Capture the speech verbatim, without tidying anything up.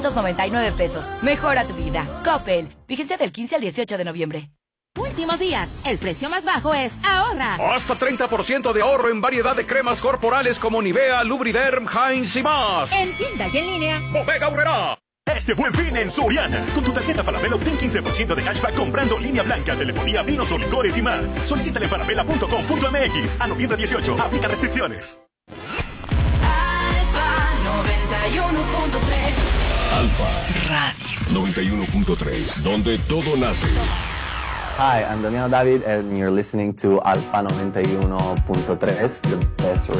noventa y nueve pesos. Mejora tu vida. Coppel. Vigencia del quince al dieciocho de noviembre. Últimos días. El precio más bajo es ahorra. Hasta treinta por ciento de ahorro en variedad de cremas corporales como Nivea, Lubriderm, Heinz y más. En tiendas y en línea. Bodega Aurrerá. Este Buen Fin en Soriana. Con tu tarjeta Falabella obtén quince por ciento de cashback comprando línea blanca, telefonía, vinos o licores y más. Solicítale en falabella punto com punto m x. A noviembre dieciocho. Aplica restricciones. Alfa noventa y uno punto tres. Alfa Radio noventa y uno punto tres, donde todo nace. Hi, I'm Daniel David and you're listening to Alfa noventa y uno punto tres, the best